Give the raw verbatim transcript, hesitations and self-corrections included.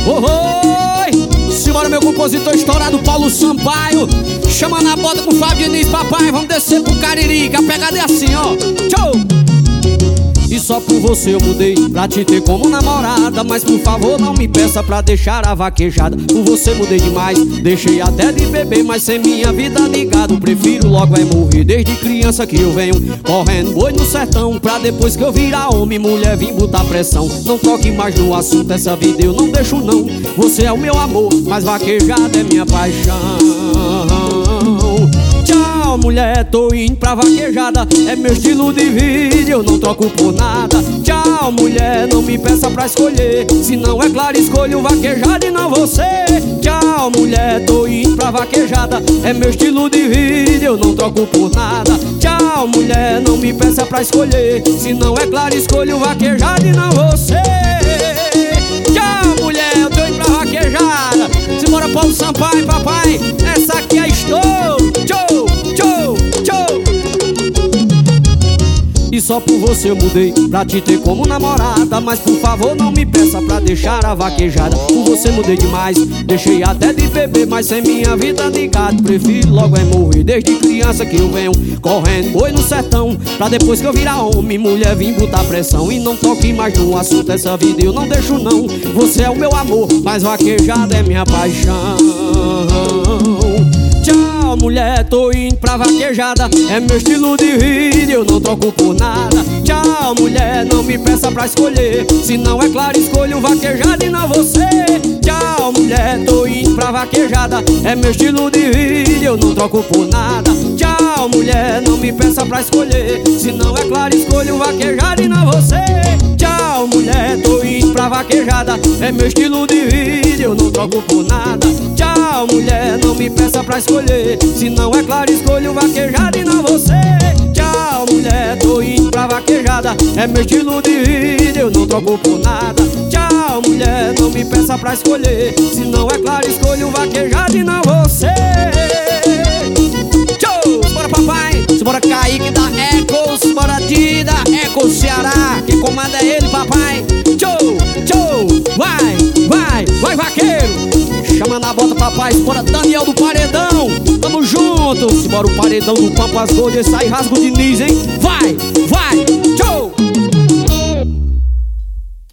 Oi, simbora meu compositor estourado Paulo Sampaio. Chama na bota com o Fábio Diniz, papai. Vamos descer pro Cariri, que a pegada é assim, ó. Tchau! E só por você eu mudei pra te ter como namorada. Mas por favor não me peça pra deixar a vaquejada. Por você mudei demais, deixei até de beber. Mas sem minha vida ligado, prefiro logo é morrer. Desde criança que eu venho correndo boi no sertão, pra depois que eu virar homem, mulher vim botar pressão. Não toque mais no assunto, essa vida eu não deixo não. Você é o meu amor, mas vaquejada é minha paixão. Tchau, mulher, tô indo pra vaquejada. É meu estilo de vida, eu não troco por nada. Tchau, mulher, não me peça pra escolher. Se não é claro, escolho vaquejada e não você. Tchau, mulher, tô indo pra vaquejada. É meu estilo de vida, eu não troco por nada. Tchau, mulher, não me peça pra escolher. Se não é claro, escolho vaquejada e não você. Tchau, mulher, eu tô indo pra vaquejada. Simbora, Paulo Sampaio, papai. Essa aqui é estouro. Tchau, tchau, tchau. E só por você eu mudei pra te ter como namorada. Mas por favor não me peça pra deixar a vaquejada. Por você mudei demais, deixei até de beber. Mas sem minha vida ligado, prefiro logo é morrer. Desde criança que eu venho correndo boi no sertão, pra depois que eu virar homem, mulher vim botar pressão. E não toque mais no assunto, essa vida eu não deixo não. Você é o meu amor, mas vaquejada é minha paixão. Tchau, mulher, tô indo pra vaquejada. É meu estilo de vida, eu não troco por nada. Tchau, mulher, não me peça pra escolher. Se não é claro, escolho vaquejada e não você. Tchau, mulher, tô indo pra vaquejada. É meu estilo de vida, eu não troco por nada. Tchau, mulher, não me peça pra escolher. Se não é claro, escolho vaquejada e não você. Tchau, mulher, tô indo pra vaquejada. É meu estilo de vida, eu não troco por nada. Tchau, mulher, não me peça pra escolher. Se não é claro, escolho vaquejada e não você. Tchau, mulher, tô indo pra vaquejada. É meu estilo de vida, eu não troco por nada. Tchau, mulher, não me peça pra escolher. Se não é claro, escolho vaquejada e não você. Tchau, bora papai. Simbora Kaique da Ecos, bora Dida, Ecos Ceará. Quem comanda é ele, papai. Tchau, tchau, vai, vai, vai vaqueiro. Chama na bota, papai, bora Daniel do Paredão. Tamo junto, simbora o Paredão do Pampas Gold. Esse aí rasga o Diniz, hein? Vai, vai.